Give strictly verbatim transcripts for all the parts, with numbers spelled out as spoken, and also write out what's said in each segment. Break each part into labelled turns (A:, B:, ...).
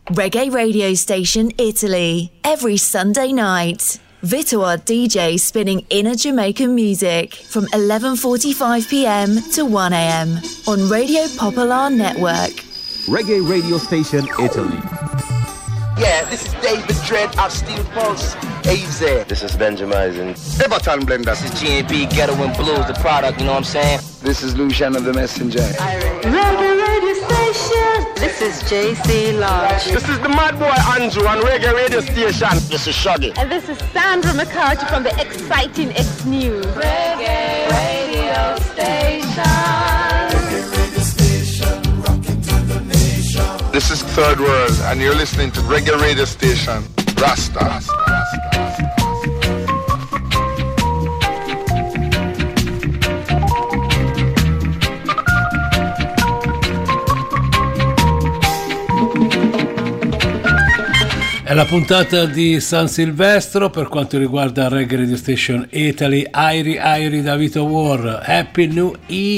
A: Reggae radio station Italy, every Sunday night. Vito R D J spinning inner Jamaican music from eleven forty-five p.m. to one a.m. on Radio Popular Network.
B: Reggae radio station Italy.
C: Yeah, this is David Dredd of Steel Pulse. A Z.
D: This is Benjamin.
C: Everton Blender.
D: This is G and B Ghetto and Blues, the product, you know what I'm saying?
C: This is Lucian of the Messenger.
E: Reggae radio station. This is J C Lodge.
F: This is the Mad Boy Andrew on Reggae radio station.
D: This is Shaggy.
E: And this is Sandra McCarthy from the exciting X News. Reggae radio station.
F: This is Third World, and you're listening to Reggae Radio Station, Rasta. Rasta, Rasta, Rasta.
G: È la puntata di San Silvestro per quanto riguarda Reggae Radio Station Italy. Airi Airi da Vito War, Happy New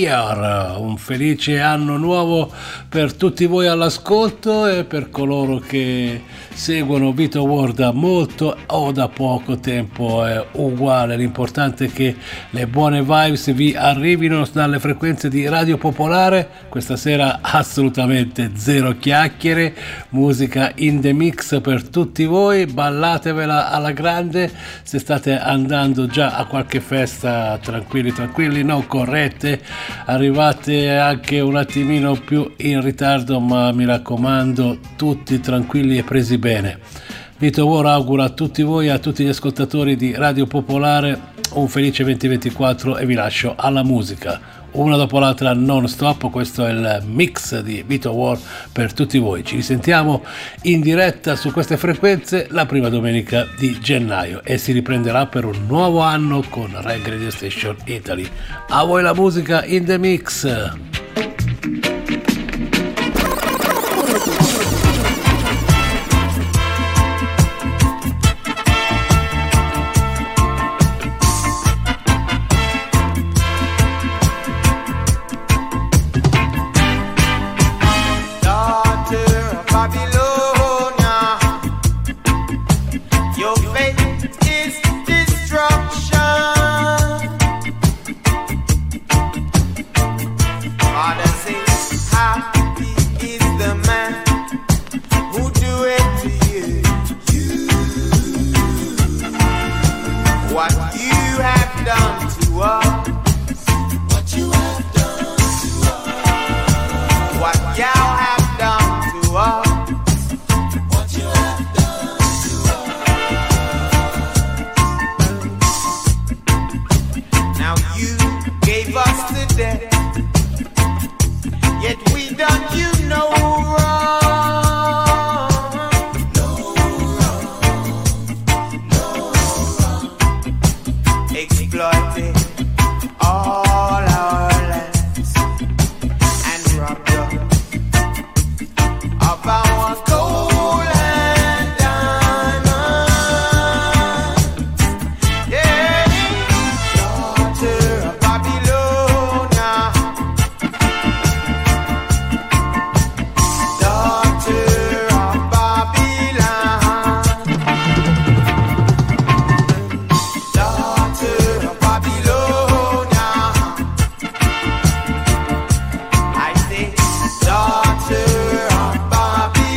G: Year, un felice anno nuovo per tutti voi all'ascolto e per coloro che seguono Vito War da molto o da poco tempo è uguale. L'importante è che le buone vibes vi arrivino dalle frequenze di Radio Popolare. Questa sera assolutamente zero chiacchiere, musica in the mix per tutti tutti voi, ballatevela alla grande. Se state andando già a qualche festa, tranquilli tranquilli, non correte, arrivate anche un attimino più in ritardo, ma mi raccomando tutti tranquilli e presi bene. Vito War augura a tutti voi, a tutti gli ascoltatori di Radio Popolare un felice duemilaventiquattro e vi lascio alla musica. Una dopo l'altra non stop, questo è il mix di Vito War per tutti voi. Ci risentiamo in diretta su queste frequenze la prima domenica di gennaio e si riprenderà per un nuovo anno con Reggae Radio Station Italy. A voi la musica in the mix.
H: Daughter of Babylon.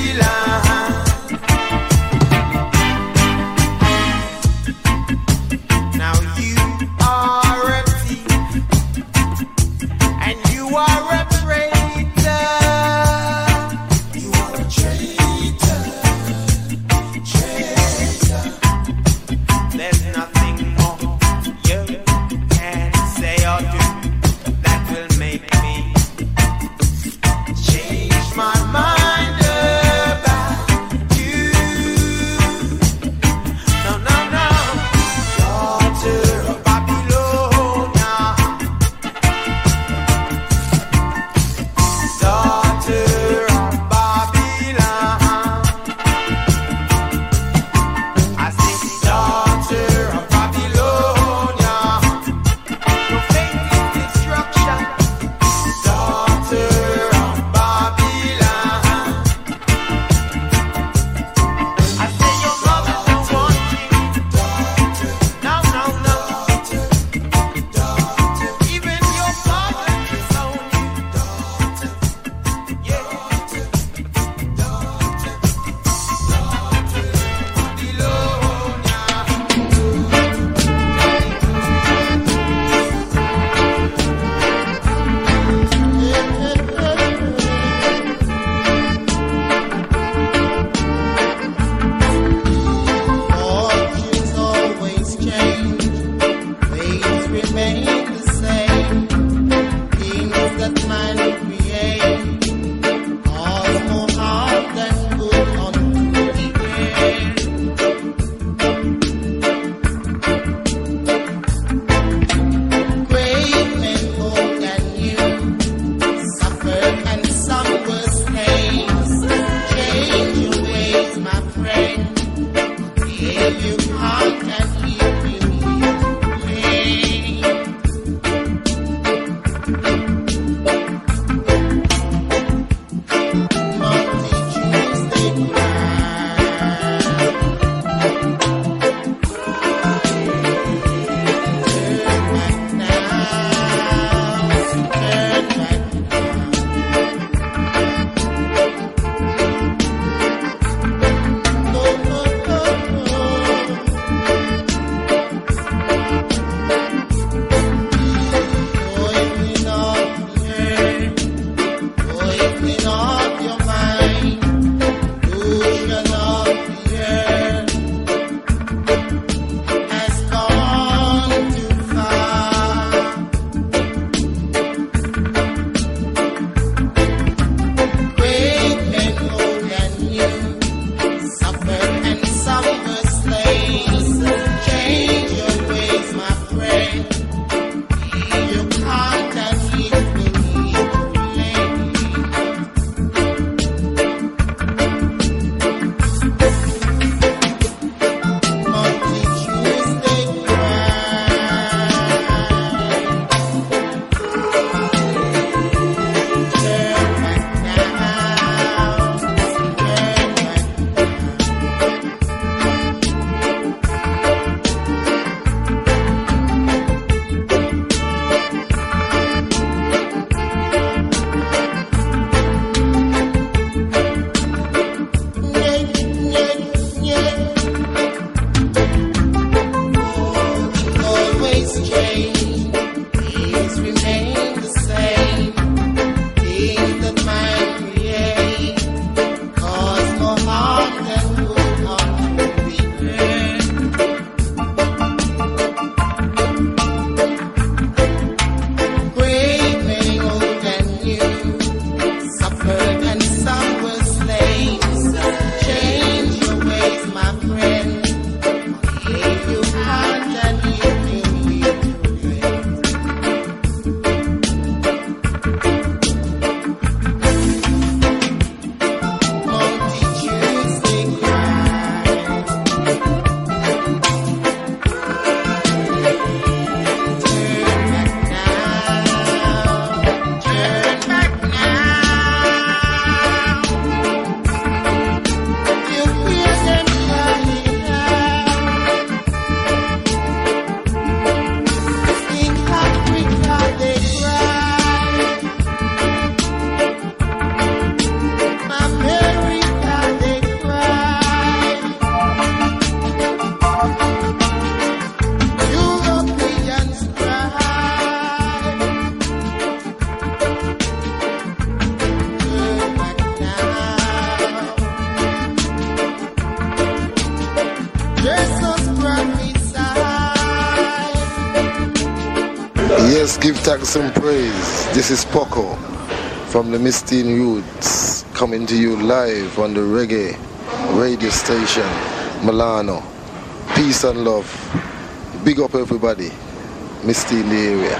H: Yes, give thanks and praise. This is Poco from the Mistine Roots, coming to you live on the reggae radio station, Milano. Peace and love. Big up everybody. Mistine the area.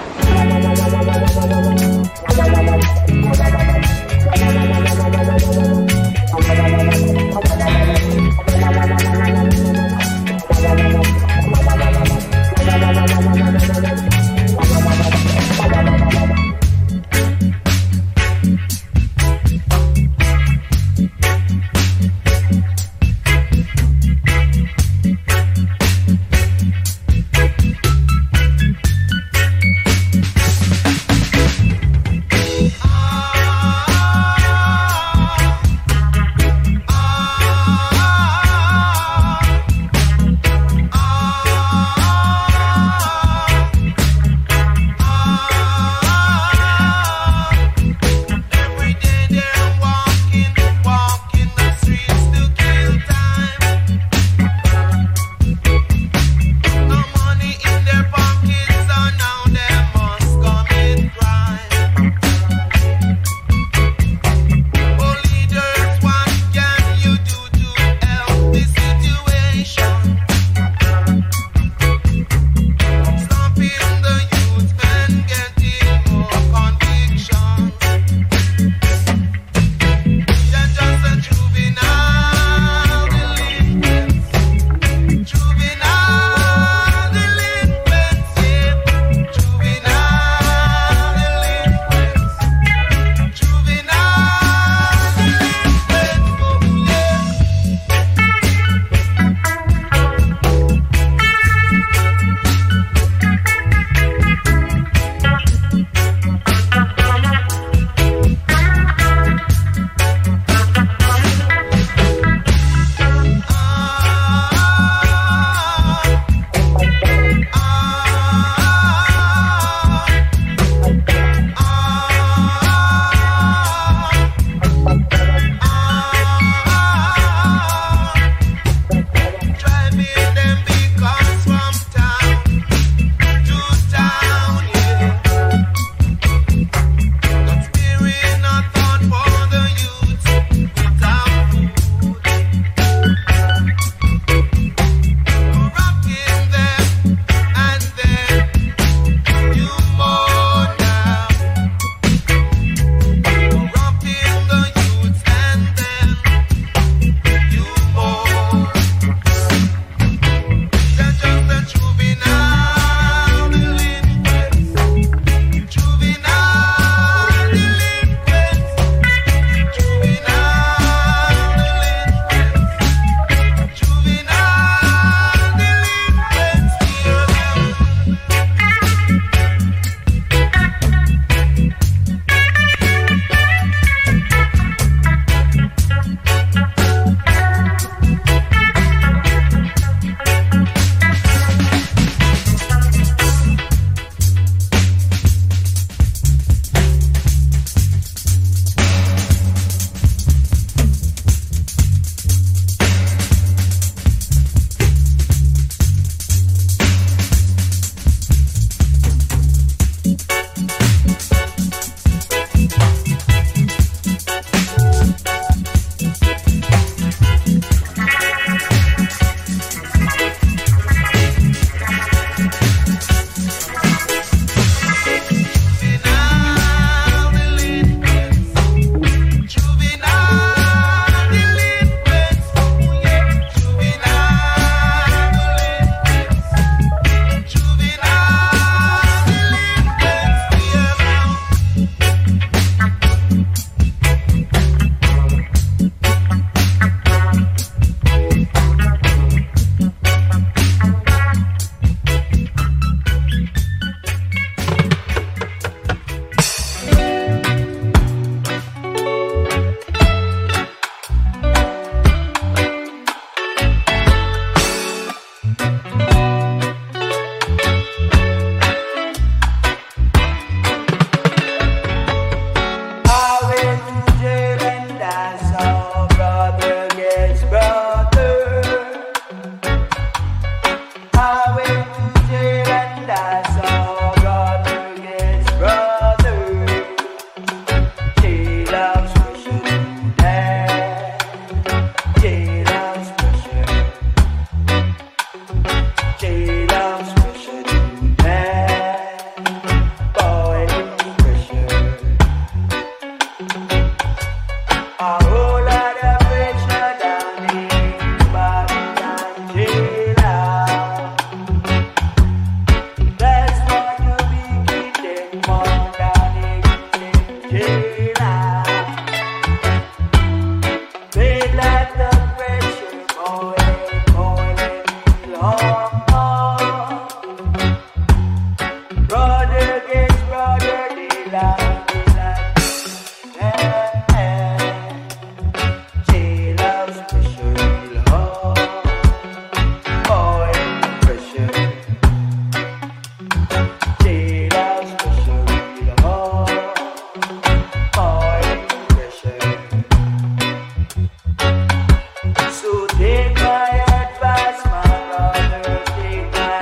I: Take my advice, my brother, take my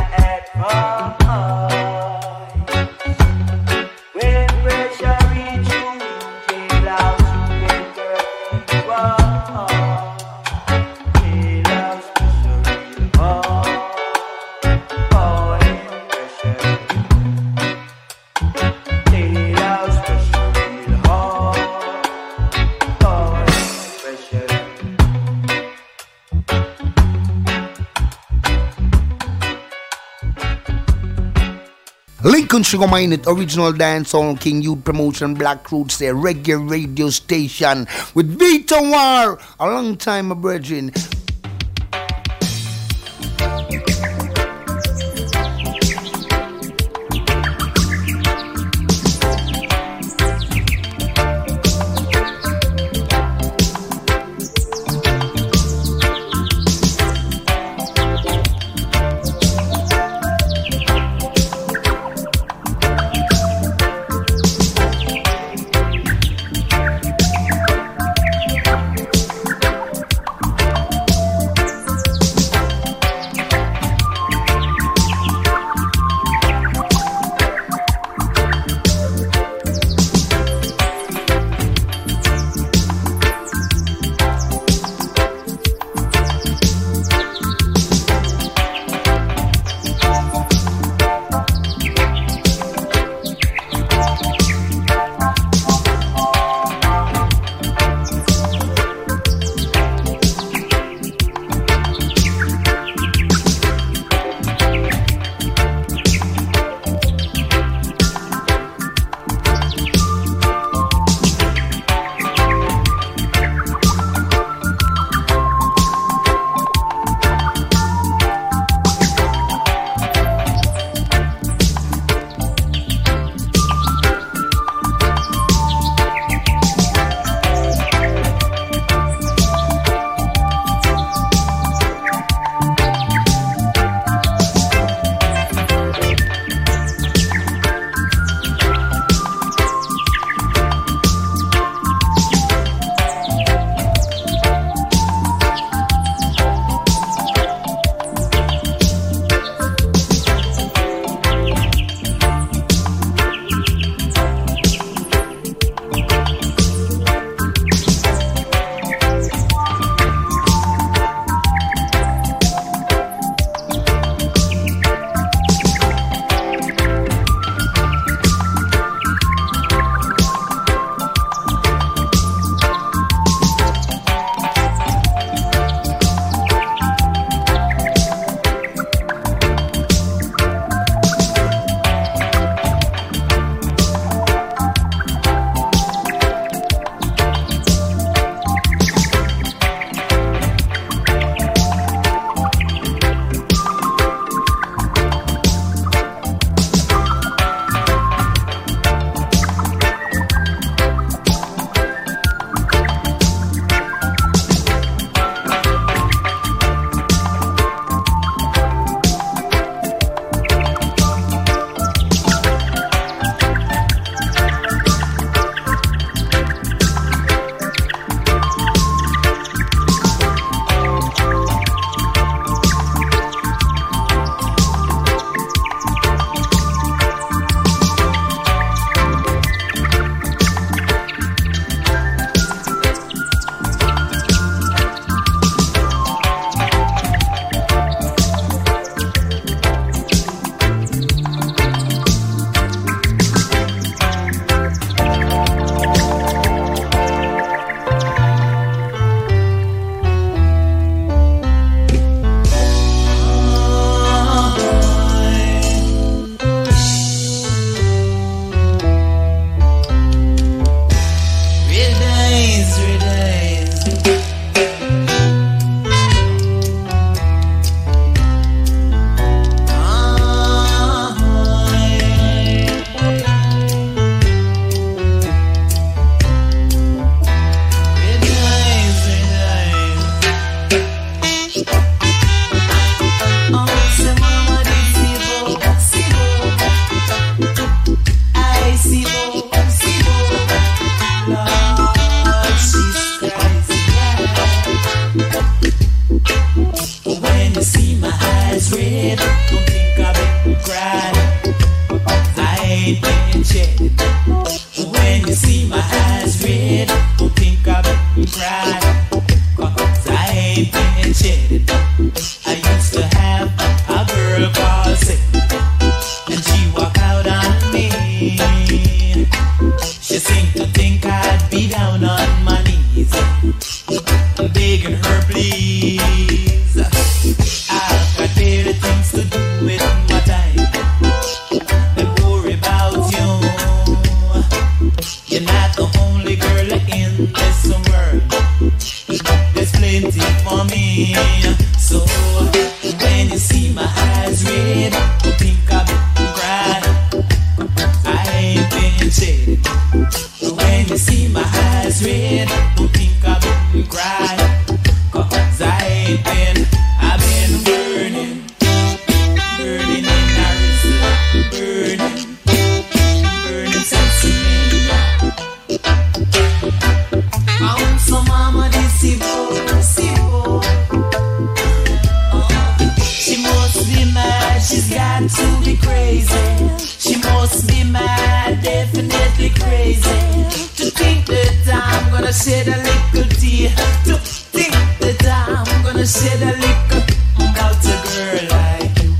I: advice. When pressure reach you, jail house, you better think twice. Jail house, pressure real hard. Oh, and pressure. Jail house, pressure real hard. Oh, and pressure.
J: Lincoln Sugar Minott, original dancehall king, youth promotion, Black Roots, their reggae radio station with Vito War, a long time, my brethren.
K: cry, 'cause I ain't been shedding. I used to have a girl called Sadie, and she walk out on me. She seemed to think I'd be down on my knees, I'm begging her please. I've got better things to do with my time than worry about you. You're not the only girl in this world, there's plenty for me. So when you see my eyes red, don't think I've been crying, I ain't been shedding. When you see my eyes red, don't think I've been crying, 'cause I ain't been, I've been burning, burning in Arizona, burning, burning since me. I'm so mama disibo, disibo. She must be mad, she's got to be crazy. She must be mad, definitely crazy. To think that I'm gonna shed a little tear, to think that I'm gonna shed a little about a girl like you.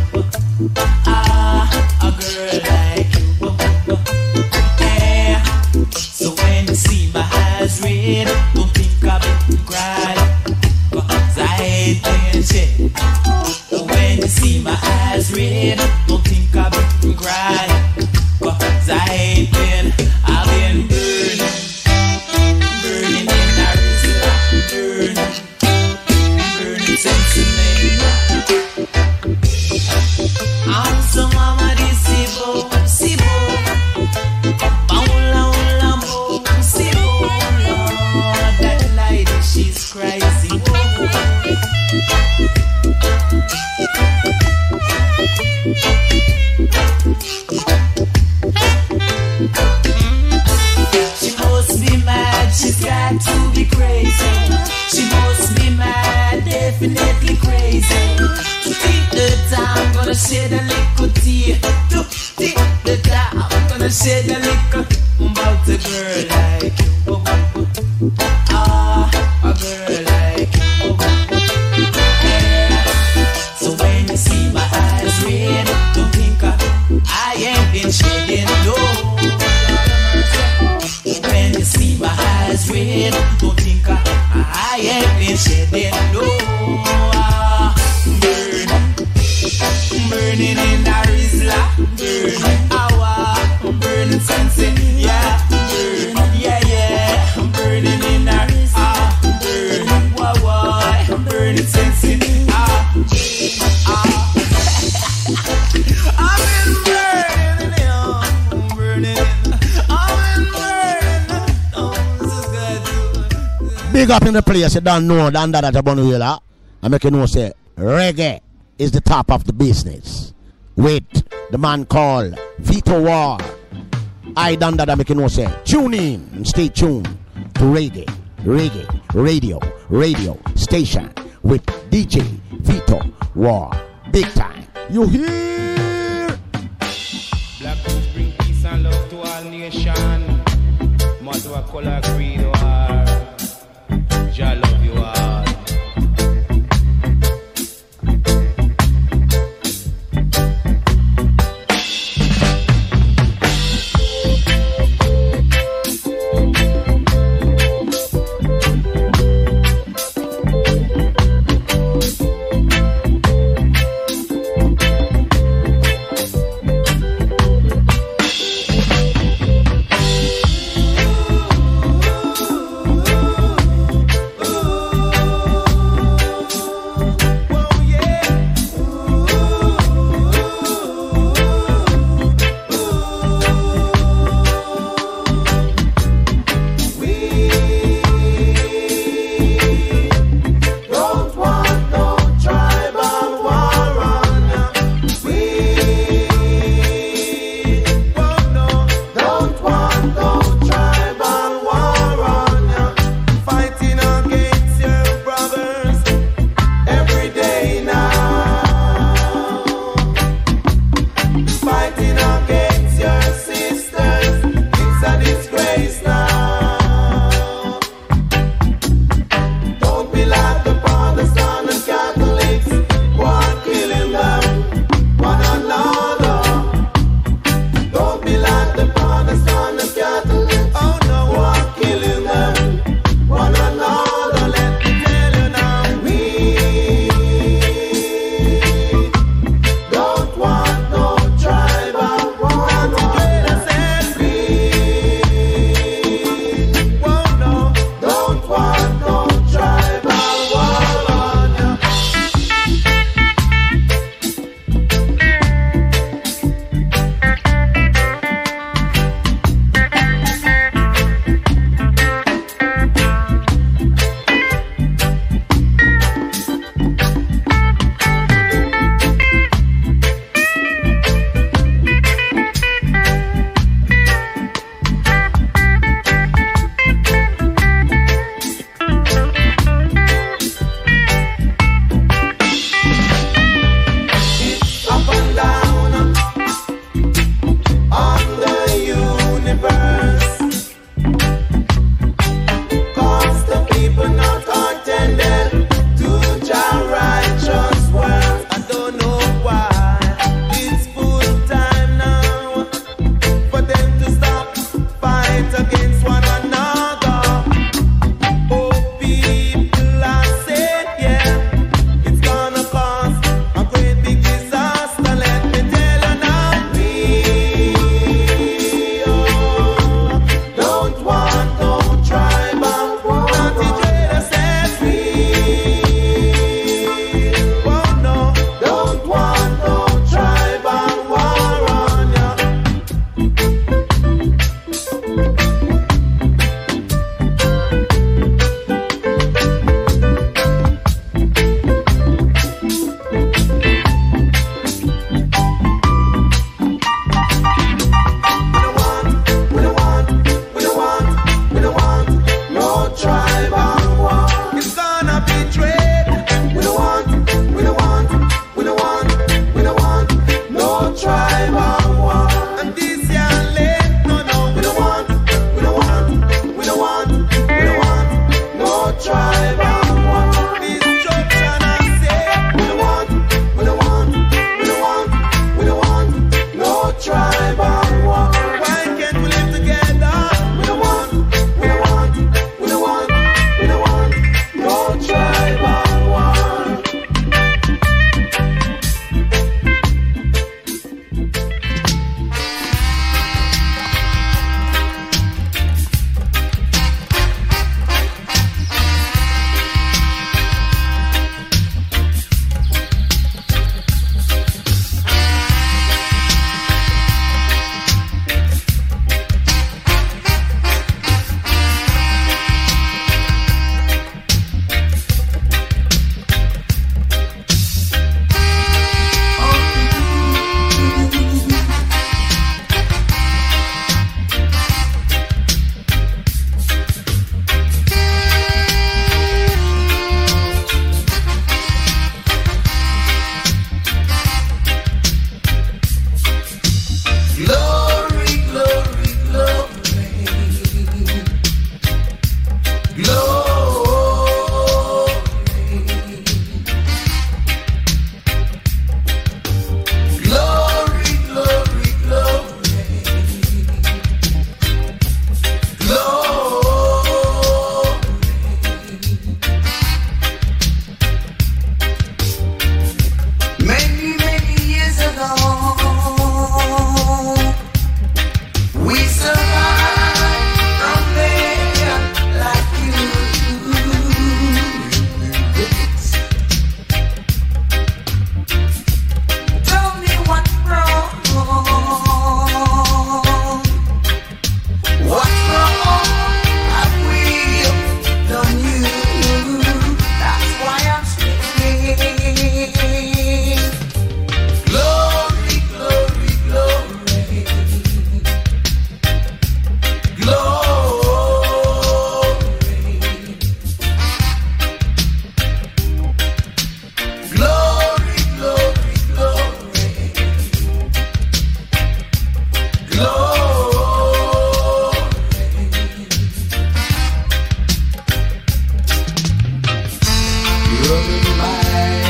K: Ah, a girl like you. Yeah. So when you see my eyes red, don't think I've been crying, 'cause I ain't been shedding. When you see my eyes red, don't think I've been crying, 'cause I ain't been, I've been burning, burning in Arizona, burning, burning since me. I'm so mama disibo, sibo, baula ula mo, sibo, Lord, that lady she's crazy. She must be mad, she's got to be crazy. She must be mad, definitely crazy. To think that I'm gonna shed a little tear, to think that I'm gonna shed a little about a girl like you. Ah, a girl like you. Yeah. So when you see my eyes red, don't think I, I ain't been shedding no. When you see my eyes red, don't think I, I ain't been shedding no. Ah, burning, burning in Arizona, burning, awa, burning sensing, yeah, burning, yeah, yeah, burning in Arizona, ah, burning, wah, wah, burning sensing, ah, ah. I've been burning, you know, burning, I've been burning, oh, this is good.
L: Big up in the place, you don't know, than that at a Bonuela. I make you know, say, reggae is the top of the business. With the man called Vito War. I done that, I make you know, say, tune in and stay tuned to reggae, reggae, radio, radio station with D J Vito War. Big time. You hear?
M: Black Roots bring peace and love to all nation. Motto a color creed or Jah love you all.
K: Ooh.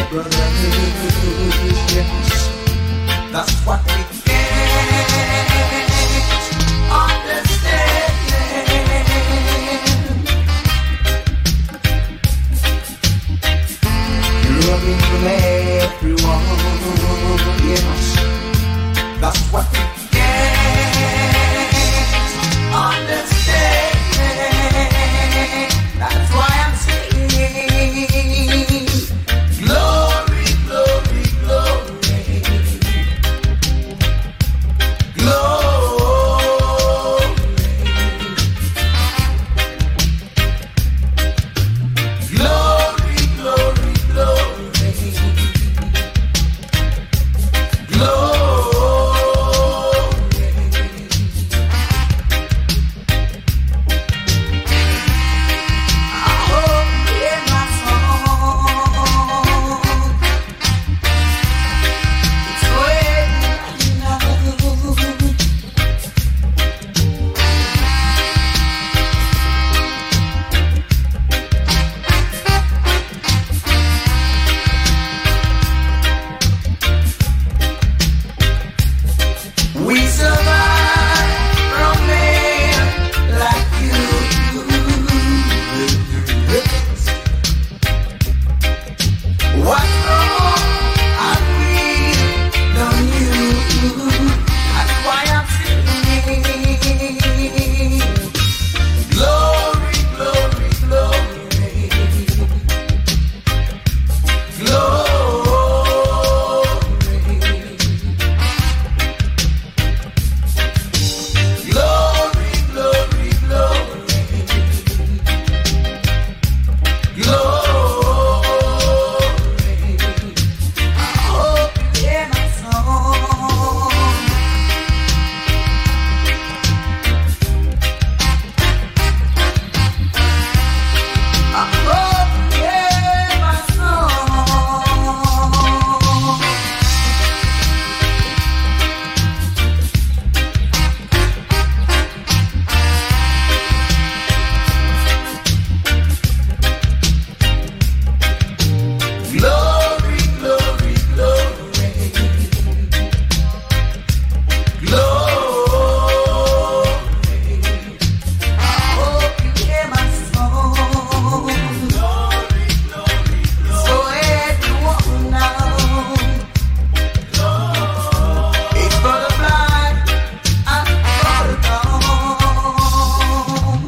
K: brothers. Yes, that's what we can't understand. Loving from everyone. Yes, that's what we can't understand. That's why I'm singing glory, glory, glory, glory, glory, glory, glory, glory. We survive from men like you. What wrong have we done you? That's why I'm singing glory, glory, glory, glory. Glory, glory, glory, glory. I hope you hear my song. I hope you hear my song. Glory, glory, glory, glory. I hope you hear my song. Glory, glory, glory. So everyone now, it's for the blind and for the dumb.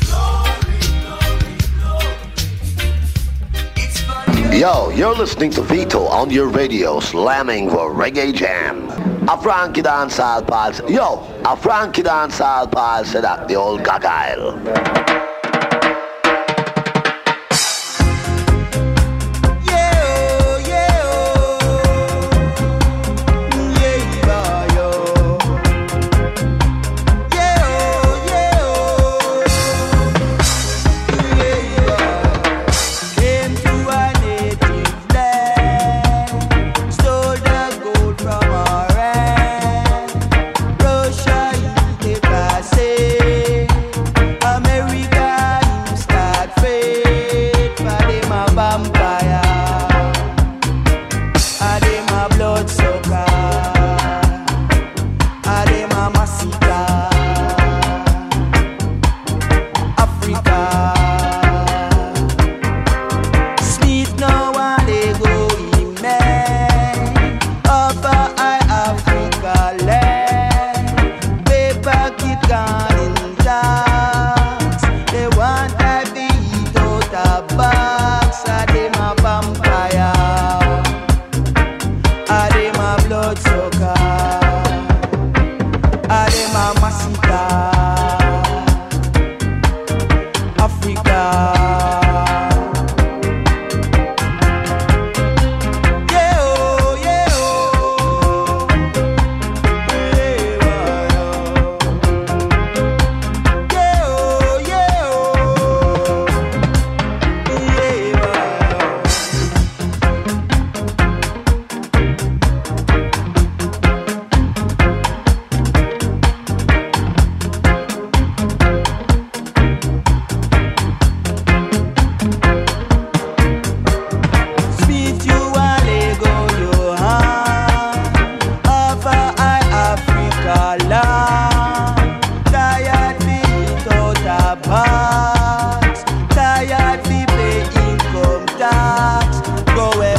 K: It's for you.
N: Yo, you're listening to Vito on your radio, slamming for Reggae Jam. A Frankie Dancehall Pals. Yo, a Frankie Dancehall Pals said that the old gaggle.
K: Came to a native land, stole the gold from our hand. Russia, you take a say, America.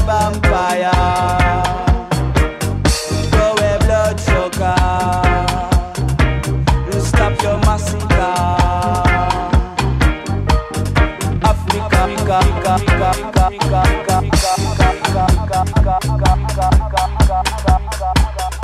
I: vampire. Go away, blood sugar. You stop your massacre. Africa, Africa, Africa, Africa, Africa, Africa, Africa.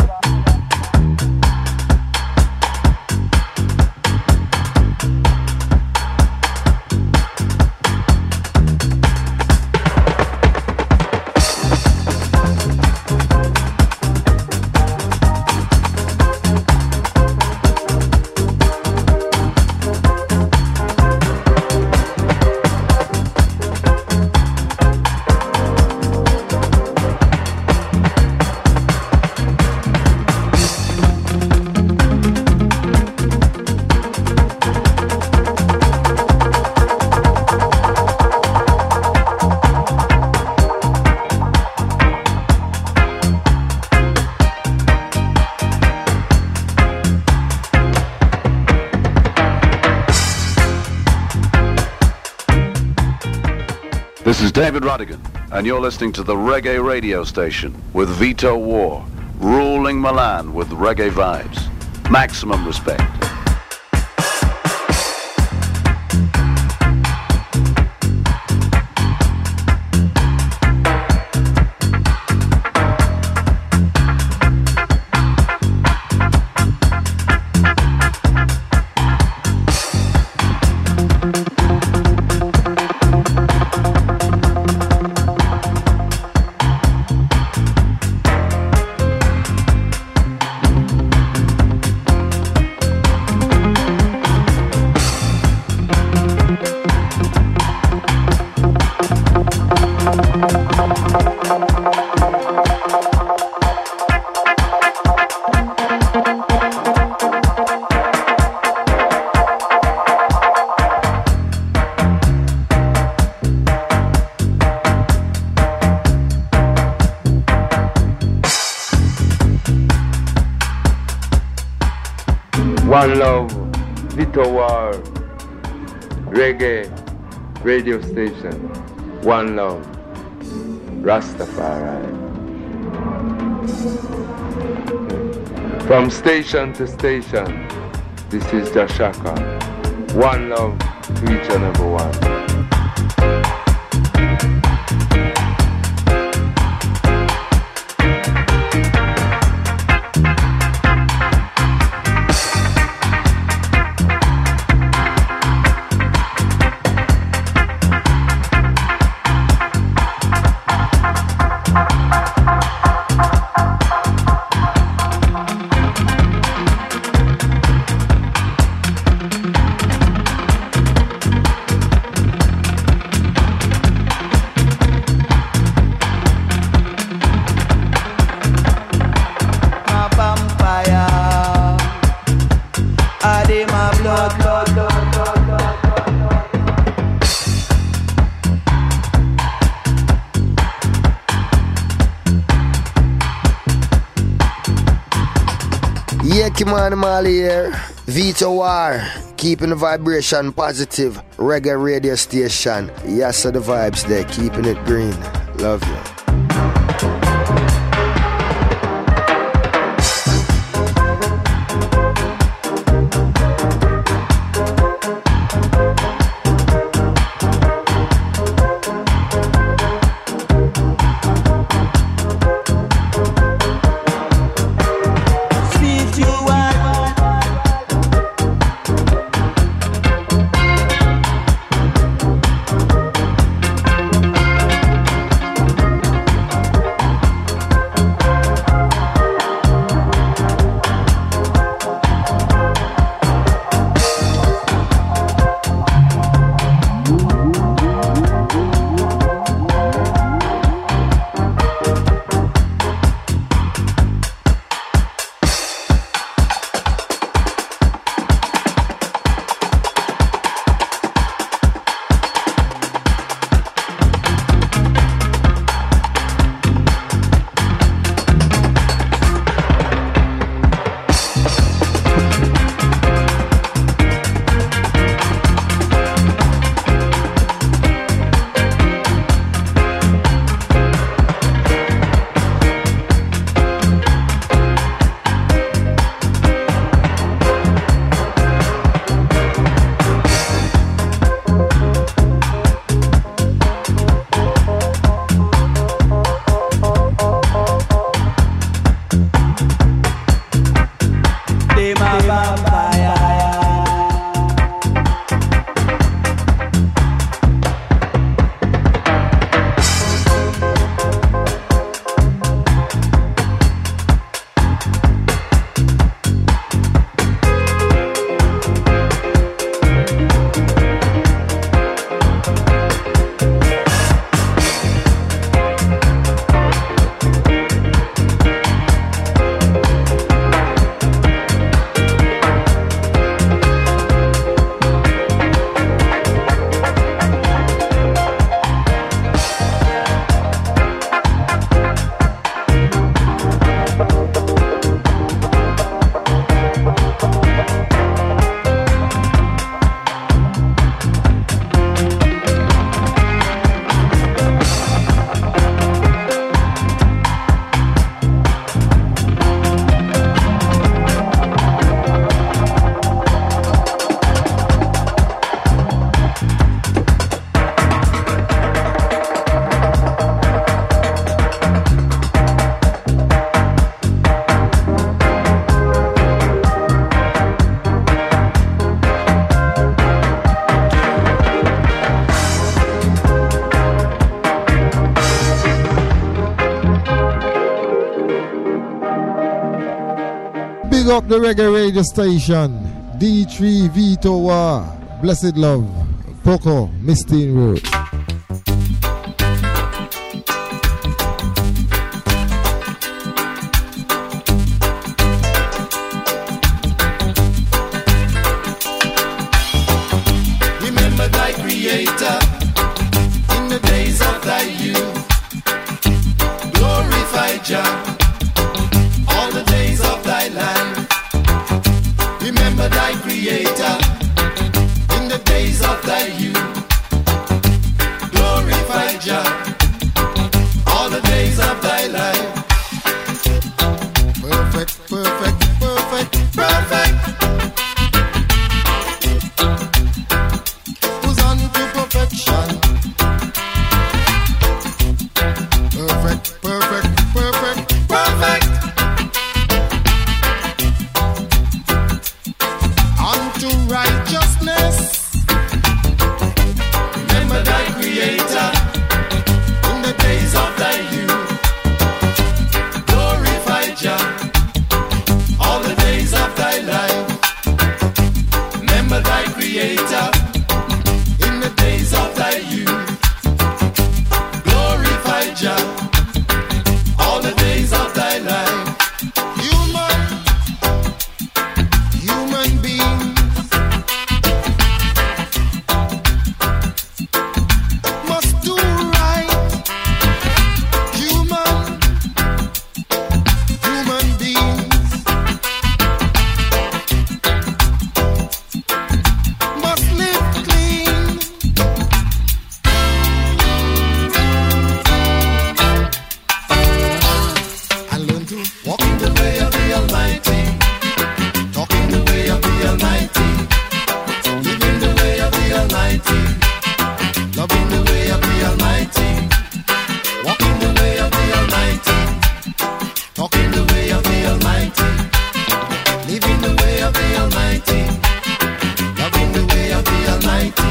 O: This is David Rodigan, and you're listening to the Reggae Radio Station with Vito War, ruling Milan with reggae vibes. Maximum respect.
P: One Love, Vito War, Reggae Radio Station. One Love, Rastafari. From station to station, this is Jashaka. One love to each and every one.
J: Man Mali here, Vito War, keeping the vibration positive, reggae radio station. Yes, sir, the vibes there, keeping it green. Love you.
Q: Big up the reggae radio station. D three Vito War, Blessed Love, Poco, Misty Road.
K: Remember thy creator in the days of thy youth. Glorify Jah all the days of thy life. Remember thy creator in the days of thy youth. Glorify Jah all the days of thy life. Perfect, perfect, perfect, perfect. Who's unto perfection? Perfect, perfect, perfect, perfect. Unto righteousness. Remember thy creator in the days of thy youth. Glorify Jah all the days of thy life. Remember thy creator in the days of thy youth. Glorify Jah all the days of thy life. Human, human being must do right. Human, human beings must live clean. And learn to walk in the way of the Almighty, talk in the way of the Almighty, live in the way of the Almighty, love in the way of the Almighty, walk in the way of the Almighty, talk in the way of the Almighty, live in the way of the Almighty, love in the way of the Almighty.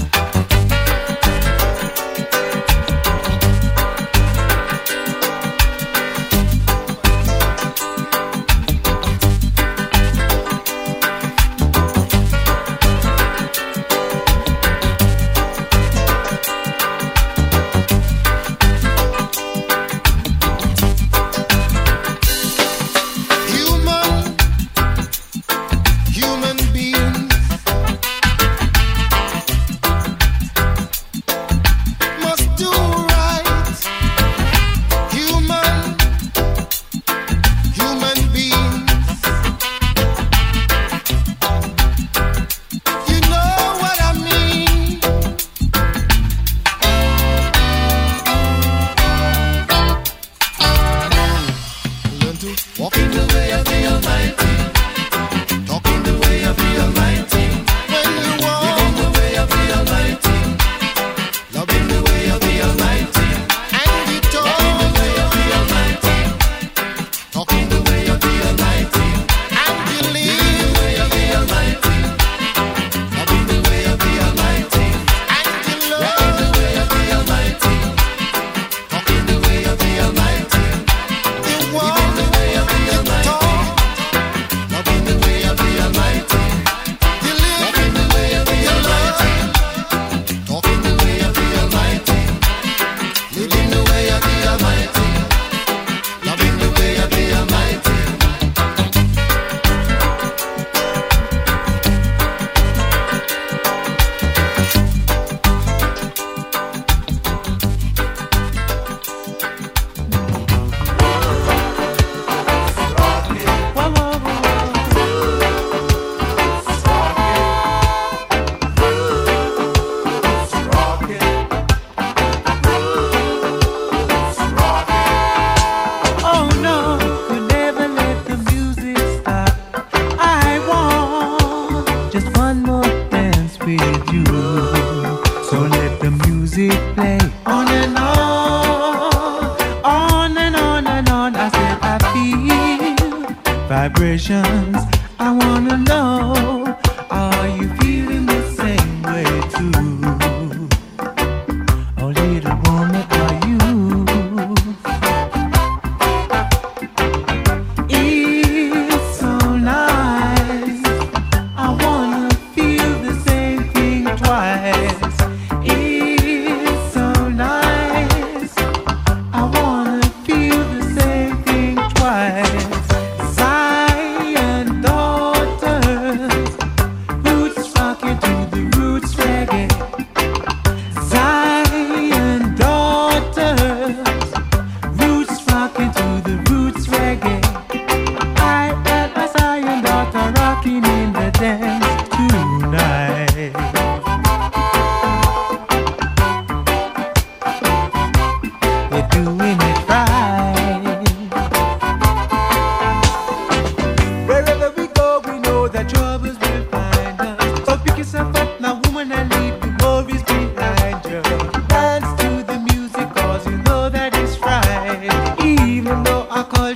K: Human, human beings must do right. Human, human beings, you know what I mean. Learn to walk in the way of the Almighty, talk in the way of the Almighty. When you walk, live in the way of the Almighty, love in the way of the Almighty, and you talk in the way of the Almighty, talk in the way of the Almighty, and you live in the way of the Almighty, love in the way of the Almighty, and you love in the way of the Almighty, talk in the way of the Almighty. You walk in the way of the Almighty, love in the way of the Almighty. You live in the way of the Almighty, talk in the way of the Almighty, live in the way of the Almighty, love in the way of the Almighty.
R: Oh no, could never let the music stop. I want just one more dance with you. So let the music play on and on, on and on and on. I said I feel vibrations. I wanna know, are you feeling the same way too? Oh little woman, are you? It's so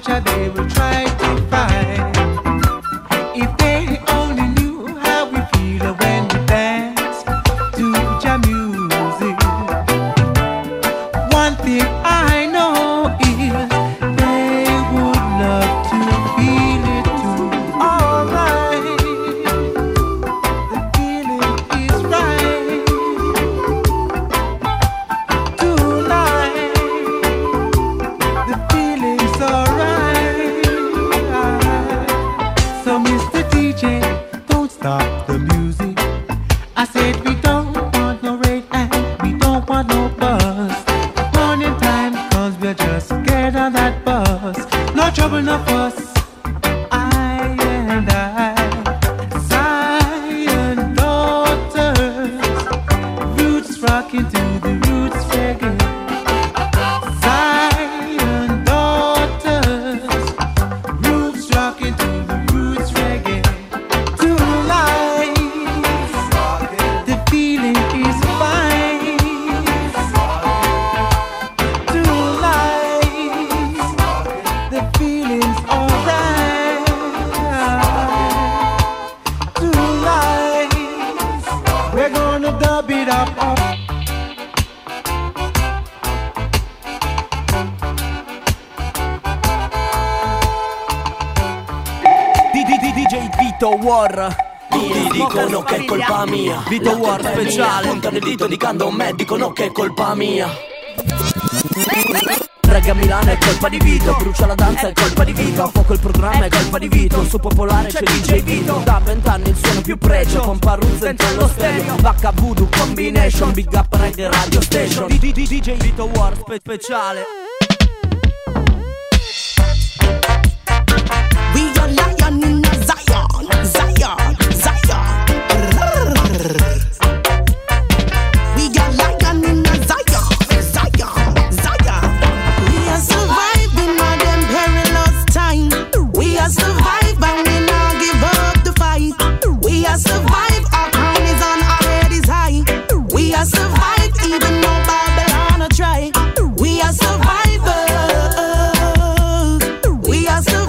R: future they will try to find. If they only knew how we feel when we dance to your music. One thing I know is they would love to feel it too. Alright, the feeling is right. Tonight, the feeling's alright. So Mister D J, don't stop the music. I said we don't want no rain and we don't want no buzz. Morning time comes, we're just scared on that bus. No trouble, no fuss. I and I, Zion daughters, roots rocking to the roots reggae. Zion daughters, roots rocking to the roots reggae. Tonight, the feeling is fine. Tonight, the feeling's alright. Tonight, we're gonna dub it up, up.
S: D J Vito War. Ti dicono che è colpa mia. Vito War speciale. Puntano il dito indicando me, dicono che è colpa mia. Reggae a Milano è colpa di Vito. Brucia la danza è colpa di Vito. A fuoco il programma è colpa di Vito. Su popolare c'è D J Vito. Da vent'anni il suono più pregio. Con Parruzza dentro lo stereo. Vacca Voodoo Combination. Big Up Reggae Radio Station. D J Vito War spe- speciale.
T: We are lion in Zion, Zion, Zion. We got lion in Zion, Zion, Zion. We are surviving all them perilous times. We are survive and we not give up the fight. We are survive, our crown is on, our head is high. We are survive even though Babylon a try. We are survivors. We are survivors.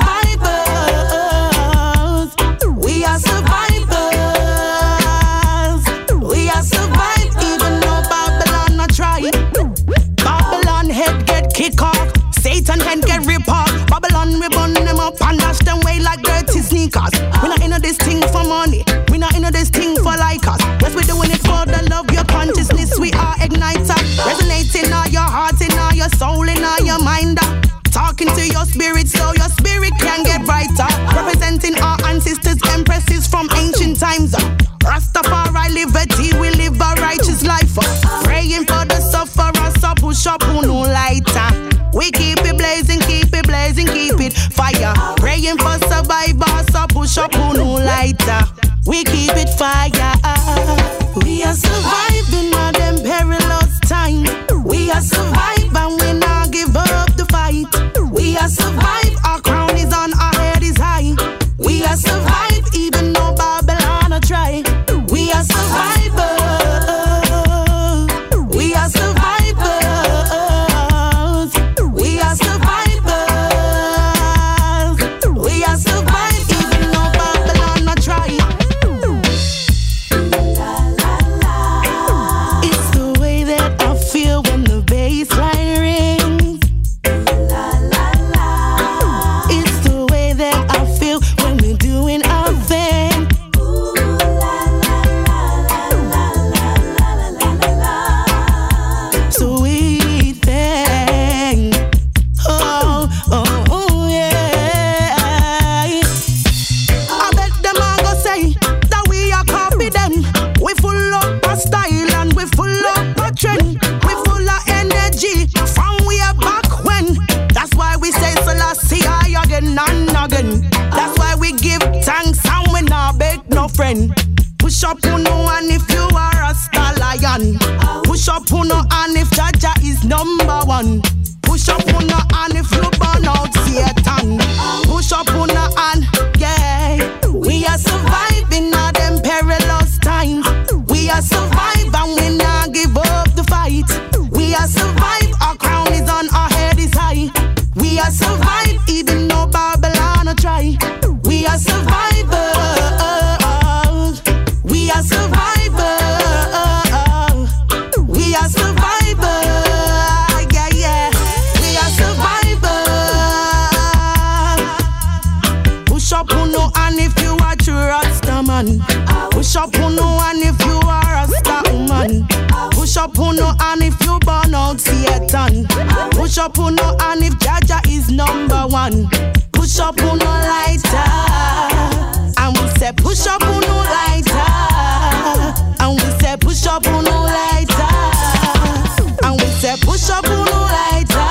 T: We are survivors. We are survive even though Babylon a try. Babylon head get kick off. Satan head get rip off. Babylon we burn them up and dash them way like dirty sneakers. We not into this thing for money. We not into this thing for like us. Yes, we doing it for the love, your consciousness. We are igniter. Resonating all your heart, in all your soul, in all your mind. Talking to your spirit so your spirit can get brighter. Representing our ancestors, empresses from ancient times. Rastafari liberty, we live a righteous life. Praying for the sufferer, so push up who no lighter. We keep it blazing, keep it blazing, keep it fire. Praying for survivors, so push up who no lighter. We keep it fire. We are surviving all them perilous times. We are survive and we not give up the fight. We are survive, our crown is on, our head is high. We are survive even though Babylon a try. We are survivors. We are survivors. We are survivors. We are survive even though Babylon a try. It's the way that I feel when the bass line rings. It's the way that I feel when we're doing our thing. Sweet thing. Oh, oh, oh, yeah. I bet them all go say that we are copy them. We full up a style and we full up a trend. We full of energy from way back when. That's why we say Selassie I again and again. That's why we give thanks and we not beg no friend. Push up uno and if you are a stallion. Push up uno and if Jaja is number one. Push up uno and if you burn out Satan. Push up uno and yeah. We are surviving all them perilous times. We are survive and we not give up the fight. We are survive, our crown is on, our head is high. We are survive even though Push up on no and if Jaja is number one. Push up on no lighter. And we say push up on no lighter. And we say push up on no lighter. And we say push up on no lighter.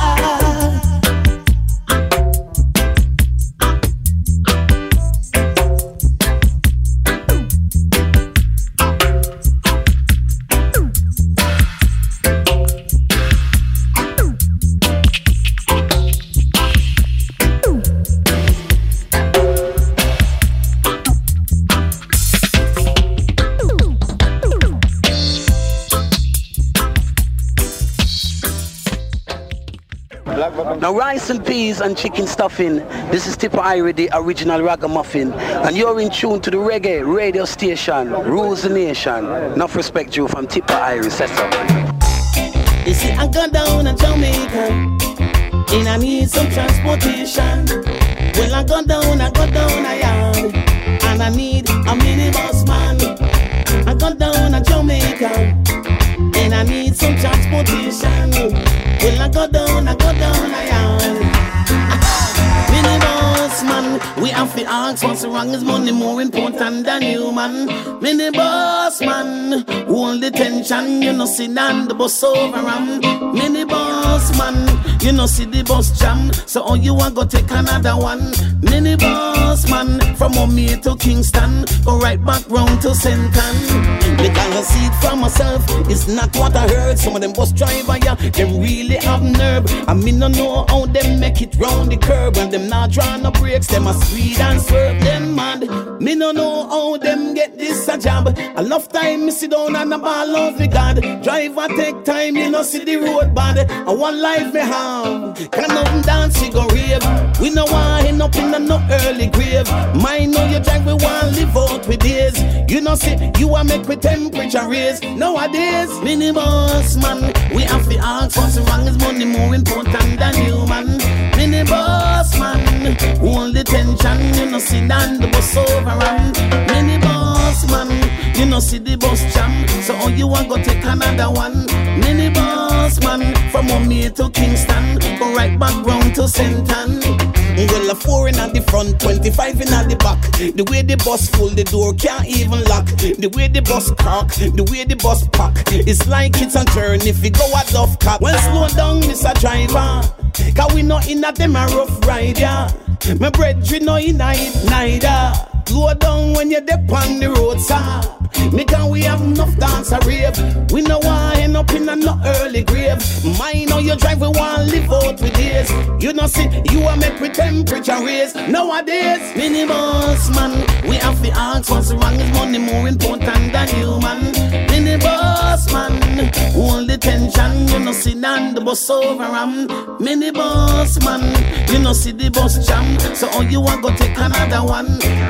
U: Now rice and peas and chicken stuffing. This is Tipper Irie, the original ragamuffin. And you're in tune to the reggae radio station, Rules the Nation. Enough respect you from Tipper Irie, set up.
V: You see, I go down to Jamaica, and I need some transportation. Well, I go down, I go down a yard, and I need a minibus man. I go down to Jamaica, and I need some transportation. Well, I go down, I go down a yard. Minibus man, we have to ask what's wrong. Is money more important than you, man? Minibus man, hold the tension. You know, see none the bus over am. Minibus man, you know, see the bus jam. So all you want go take another one. Minibus man, from Omea to Kingston, go right back round to Senton. Because I see it for myself, it's not what I heard. Some of them bus driver, yeah, them really have nerve. I mean, I know how them make it round the curb. And them not trying to brakes, them a speed and swerve them mad. Me no know how them get this a job. I love time, me sit down and a ball of the God. Driver take time, you know see the road bad. I one life me have, can up dance, we go rave. We no want end up in a no early grave. Mine know you drive, we want live out with days. You know see, you a make with temperature raise. Nowadays, minibus man, we have to ask what's wrong. Is money more important than you, man? Minibus man, hold the tension. You know see down the bus over and minibus man, you know see the bus jam. So all you want go take another one. Minibus man, from Omea to Kingston, go right back round to Senton. Well, a four in at the front, twenty-five in at the back. The way the bus full, the door can't even lock. The way the bus cock, the way the bus pack. It's like it's a turn if you go at off cap. Well, slow down, Mister Driver, cause we not in a them a rough ride, yeah. My brethren no in a it neither. Slow down when you're dep on the road, sir. Me can we have enough dance a rave. We no want end up in a no early grave. Mine how you drive, we want live out with days. You know see, you a make with temperature raise. Nowadays, minibus man, we have to ask what's wrong. Is money more important than you, man? Minibus man, hold the tension. You know see none the bus over am. Minibus man, you know see the bus jam. So all you want go take another one.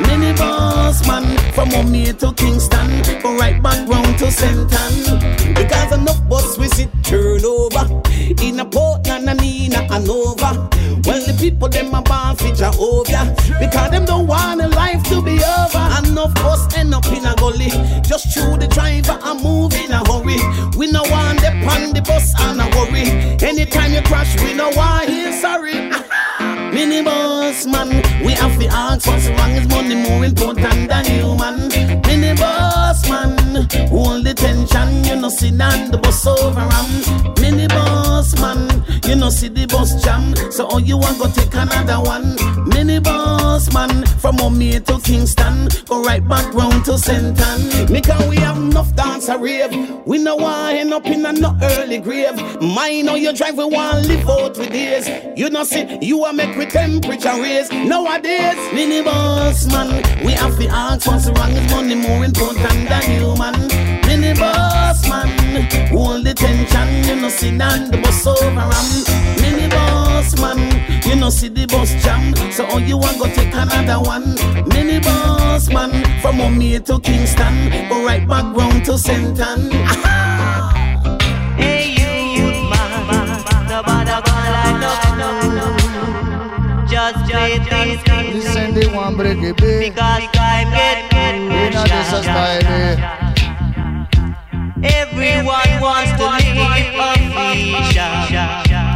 V: Minibus man, from Omea to Kingston, go right back round to Senton. Because enough bus we see turn over in a Portland and in a Hanover. Well, the people them a ball for Jehovah, because them don't want a life to be over. Enough bus end up in a gully, just through the driver and move in a hurry. We no want them on the bus and a worry. Anytime you crash, we no want hear sorry. Minibus man, we have to ask what's wrong. Is money more important than you, man? Minibus man, hold the tension. You know see none the bus over am. Minibus man, you know see the bus jam. So all you want go take another one. Minibus man, from Omea to Kingston, go right back round to Senton. Me can we have enough dance a rave. We no want end up in a no early grave. Mine how you drive, we want live out with days. You know see, you a make with temperature raise. Nowadays, minibus man, we have to ask what's wrong. Is money more important than you, man? Minibus man, hold the tension. You know see none the bus over am. Minibus man, you know see the bus jam. So all you want go take another one. Minibus man, from Omea to Kingston, go right back round to Senton.
I: Hey you, man, nobody gonna like no, no. Just play this game.
W: Listen, they want break it big.
I: Because time get good.
W: You know this is style.
I: Everyone wants to live official.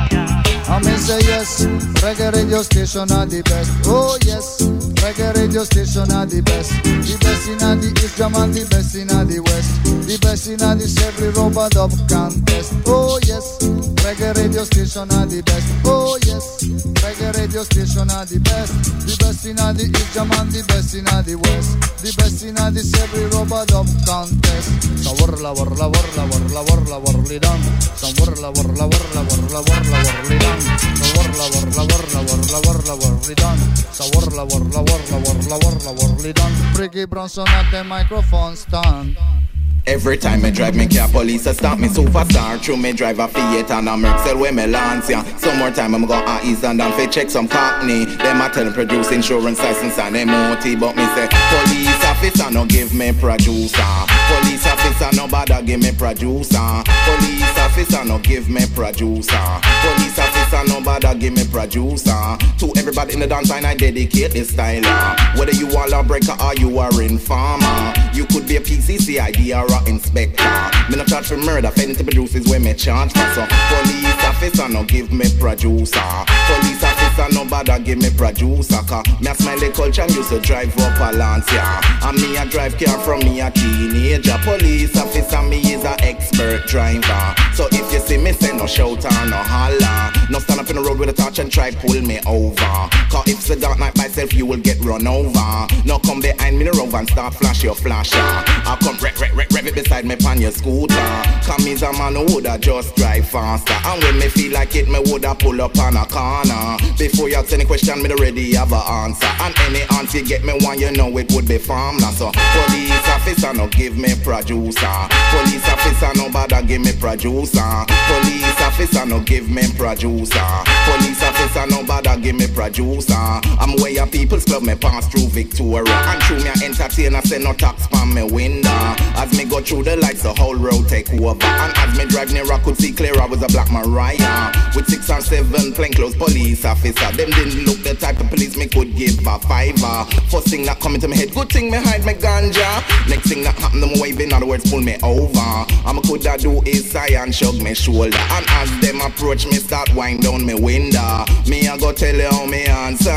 W: yes, reggae radio station are the best. Oh yes, reggae radio station are the best. The best in the East Jam and the best in the West. The best in the every rubber dub contest. Oh yes, reggae radio station are the best. Oh yes, reggae radio station are the best. The best in the East Jam and the best in the West. The best in the every rubber dub contest. So warla warla warla warla warla warli done. So warla warla warla warla warla warli done. So warla warla warla warla warla warli done. So warla warla warla warla warla warli done. Bricky Bronson at the microphone stand.
A: Every time I drive me car, police a stop me superstar. True me drive a Fiat and a Mercel where me lance ya. Some more time I'm go to East and down fi check some cockney. Them a tell me produce insurance license and M O T, but me say police officer no give me producer. Police officer no bother give me producer. Police officer no give me producer. Police officer no bother give me producer. To everybody in the dance line I dedicate this style. Whether you are a breaker or you are informer, you could be a P C C I D or inspector. Me no charge for murder, anything produces when me charge for. So police officer no give me producer. Police officer no bother give me producer. Cause me a smile the culture and used to drive up a Lancia. And me a drive car from me a teenager. Police officer me is a expert driver. So if you see me say no shout or no holler, no stand up in the road with a torch and try pull me over. Cause if it's a dark night myself you will get run over. No come behind me the road and start flash your flasher. I come wreck wreck wreck rev it beside me pan your scooter. Come is a man who woulda just drive faster. And when me feel like it, me woulda pull up on a corner. Before you ask any question, me already have a answer. And any answer you get me one, you know it would be farmland. So police officer no give me producer. Police officer no bother give me producer. Police officer no give me producer. Police officer no bother give me producer. I'm way a people's club, me pass through Victoria. And through me a entertainer, say no tax from me window. As me go through the lights, the whole road take over. And as me drive near, I could see clear I was a black Mariah. With six and seven plainclothes police officer. Them didn't look the type of police me could give a fiver. First thing that come into my head, good thing me hide my ganja. Next thing that happen, them wave, in other words, pull me over. I'm coulda do is sigh and shrug me shoulder. And as them approach me, start wind down me window. Me I go tell you how me answer.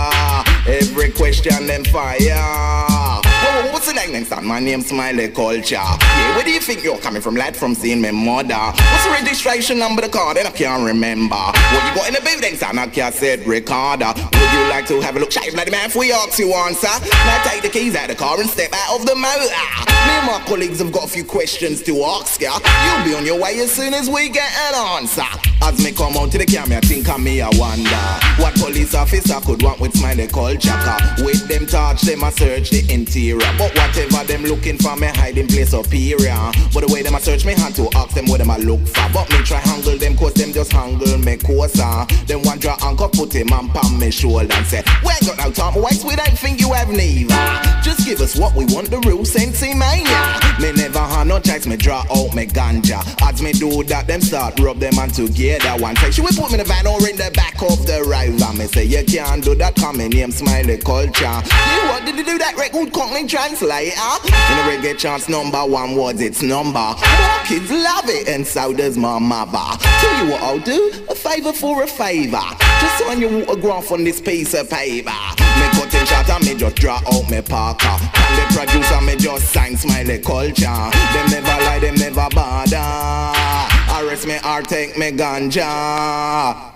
A: Every question them fire. Whoa, what's the name next time? My name's Smiley Culture. Yeah, where do you think you're coming from, lad? From seeing my mother. What's the registration number of the car? Then I can't remember. What you got in the building, son? I can't say recorder. Would you like to have a look? Shave, bloody man, if we ask you answer. Now take the keys out of the car and step out of the motor. Me and my colleagues have got a few questions to ask ya. You'll be on your way as soon as we get an answer. As me come out to the camera, think of me, I wonder what police officer could want with Smiley Culture. With them touch, them a search the interior. But whatever them looking for, me hiding place superior. But the way them a search me hand to ask them what them a look for. But me try handle them cause them just handle me closer. Them one draw anchor, put him on palm me shoulder and say, we ain't got no time, whites, we don't think you have neither. Just give us what we want, the real sensei mania. Me never had no choice, me draw out me ganja. As me do that, them start rub them on together. One say, should we put me in the van or in the back of the rider? Me say, you can't do that, come in name Smiley Culture. You what did you do that record company translator? In a reggae chance number one words, it's number. More kids love it and so does my mother. Tell you what I'll do, a favor for a favor. Just sign your autograph on this piece of paper. Me cutting shot and me just draw out me parker. And the producer me just sign Smiley Culture. Them never lie, them never bother. Arrest me or take me ganja.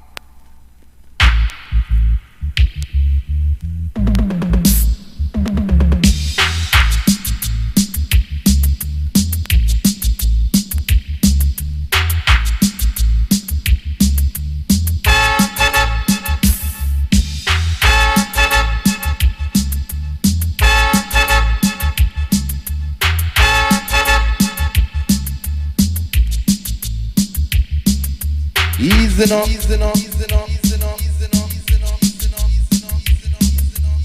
W: Easy up, easy up, easy up, easy up, easy up, easy up, easy up, easy up, easy up.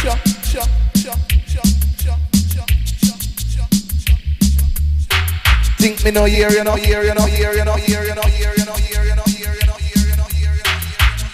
F: cha, cha, cha, cha, cha, cha, cha, cha. Think me no hear, you know, hear, you know, hear, you know, hear, you know, hear, you know, hear, you know, hear, you know, hear, you know, hear, you know, hear.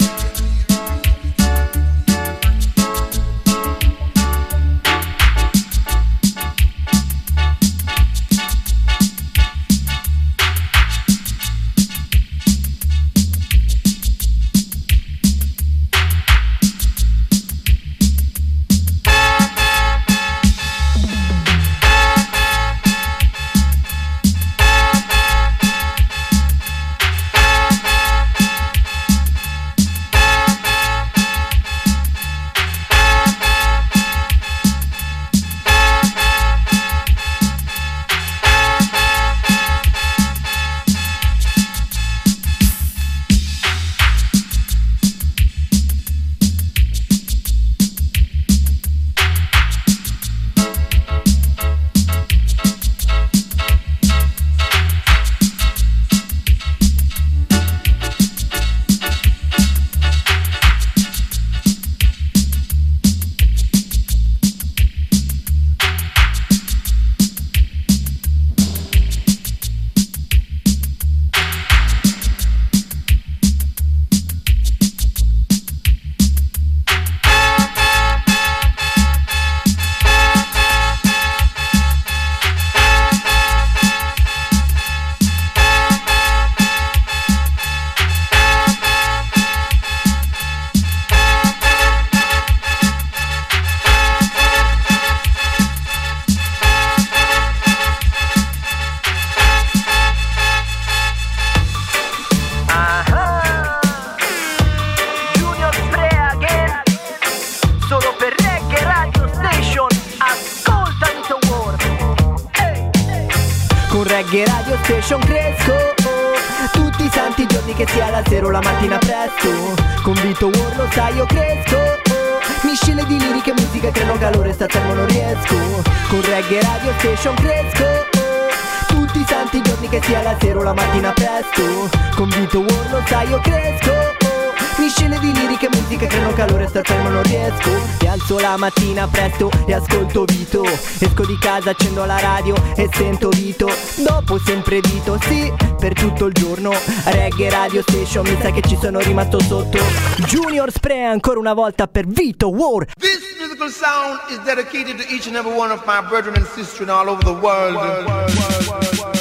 S: Reggae Radio Station cresco, tutti i santi giorni che sia la sera o la mattina presto. Con Vito War lo sai io cresco, miscele di liriche, musica, creo calore, sta fermo non riesco. Con Reggae Radio Station cresco, tutti i santi giorni che sia la sera o la mattina presto. Con Vito War lo sai io cresco, miscele di liriche, musica, creo calore, sta fermo non riesco. Mi alzo la mattina presto e ascolto Vito, esco di casa, accendo la radio e sento Vito. Dopo sempre Vito, sì, per tutto il giorno. Reggae Radio Station, mi sa che ci sono rimasto sotto. Junior Spray ancora una volta per Vito War.
B: This musical sound is dedicated to each and every one of my brethren and sisters all over the world. world, world, world, world, world.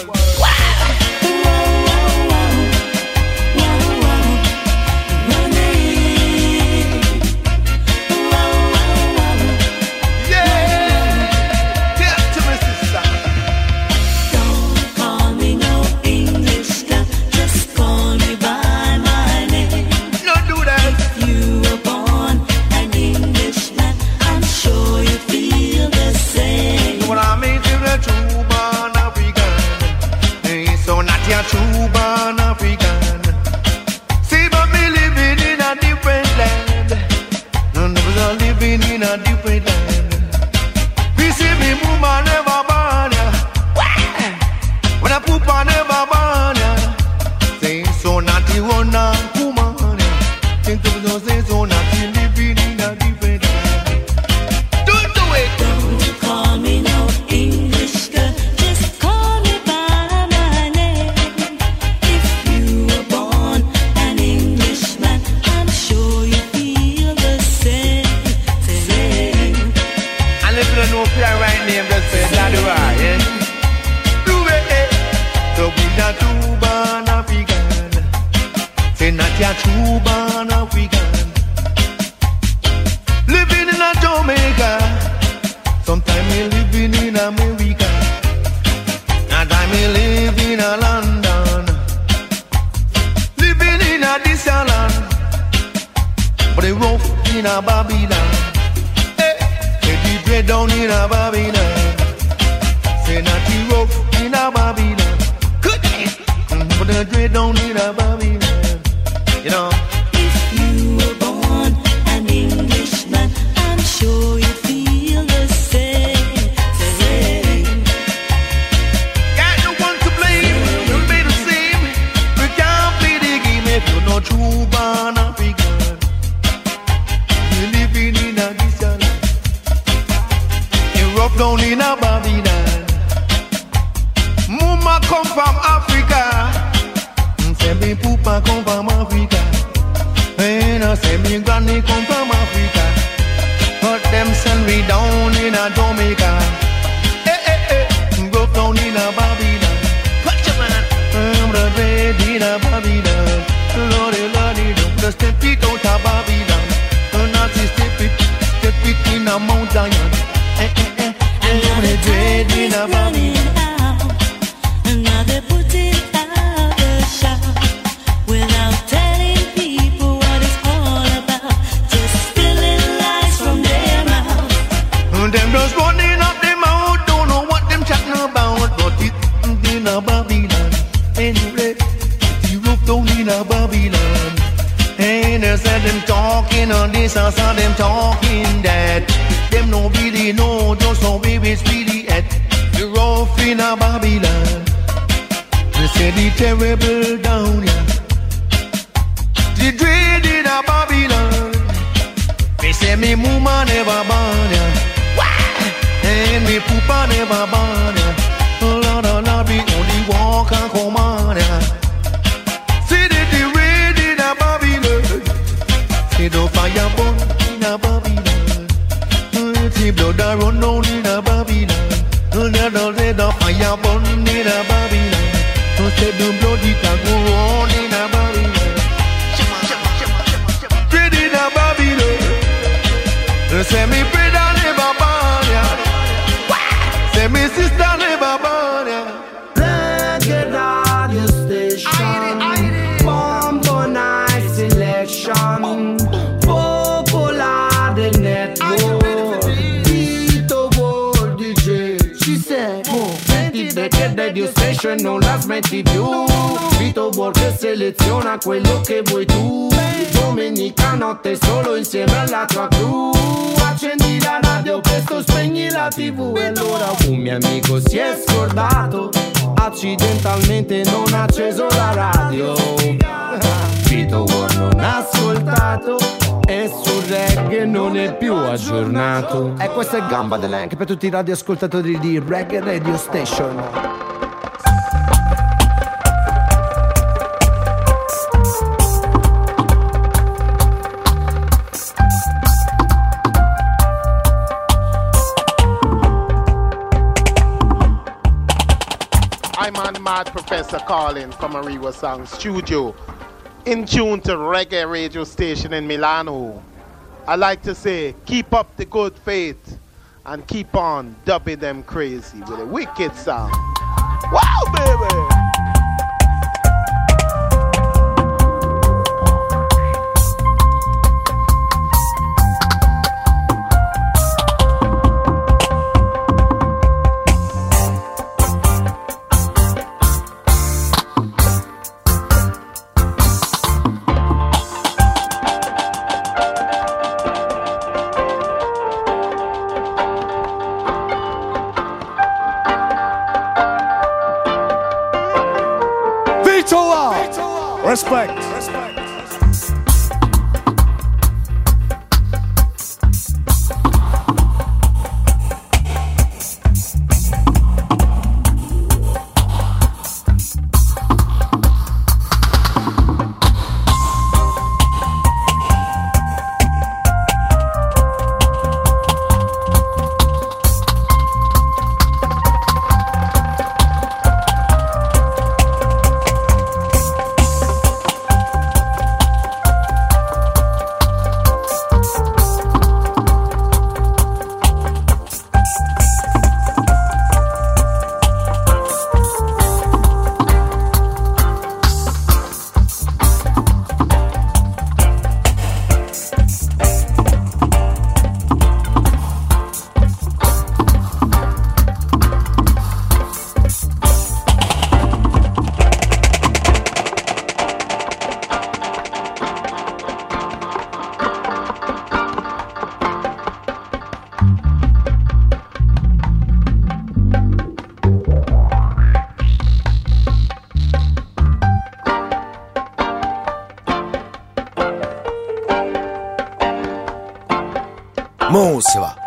B: True born African. See, but me living in a different land. None of us are living in a different land. We see me move, I never born ya. When I poop, I never born ya. Say so naughty, one now, woman. Think of those say so naughty, living in a different land. Don't do it.
K: Don't call me no English girl. Just call me by my name.
B: Right name, just say that you are, yeah. Do it, so we not true born African. Say not your true born African. Living in a Jamaica, sometimes me living in America, and I me live in a London. Living in a this land, but they rough in a Babylon. Straight down in a Babylon. Say not the rough in a Babylon. Good day. But the straight down in a Babylon. You know.
K: If you were born an Englishman, I'm sure you feel the same. same.
B: Got no one to blame. You'll be the same. We can't play the game if you're not true born African. You're living in a this land. rough down in a Babylon. Mama come from Africa. Say me poopa come from Africa. And I say me granny come from Africa. But them send me down in a Jamaica. Eh eh eh, rough down in a Babylon. Watch your man. I'm the red in a Babylon. Lordy, lordy, don't step it out of Babylon. Not step it, step it in a Mount Zion. Eh eh eh, I'm the red in a Babylon.
C: Now they put it out the shop without telling people what it's all about. Just stealing lies from their mouth.
B: Them just running up their mouth, don't know what them chatting about. But it's in a Babylon. Anyway, the roof down in a Babylon. And they said them talking on this, I saw them talking that. Them no really know just how baby it's really at. The rough in a Babylon. They say the terrible down here. The dread in a Babylon. They say me mama never born ya. And me poopa never born ya. Lord, Lord, Lord, we only walk and come on ya. See the dread in a Babylon. See the fire burn in a Babylon. See blood a run down in a Babylon. See the fire burn in a Babylon. Say the blood it a go on in a Babylon. Dread in a Babylon. Say me brother never born ya. Say me sister never born ya.
D: Reggae radio station, Bumbo night selection, Popular the network, Vito World D J. She said, oh, Reggae radio station non la smetti più. Vito World che seleziona quello che vuoi tu. Domenica notte solo insieme alla tua crew. Accendi la radio, presto spegni la tv. E allora un mio amico si è scordato, accidentalmente non ha acceso la radio. Vito World non ha ascoltato e sul reggae non è più aggiornato. E questa è Gamba dell'Anche per tutti i radioascoltatori di Reggae Radio Station.
E: I'm on Mad Professor calling from Mariwa Sound Studio, in tune to Reggae Radio Station in Milano. I like to say, keep up the good faith and keep on dubbing them crazy with a wicked sound. Wow, baby!
F: Respect.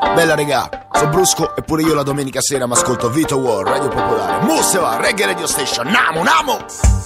G: Bella regà, sono brusco e pure io la domenica sera mi ascolto Vito War, Radio Popolare. Mo se va, Reggae Radio Station, namo, namo!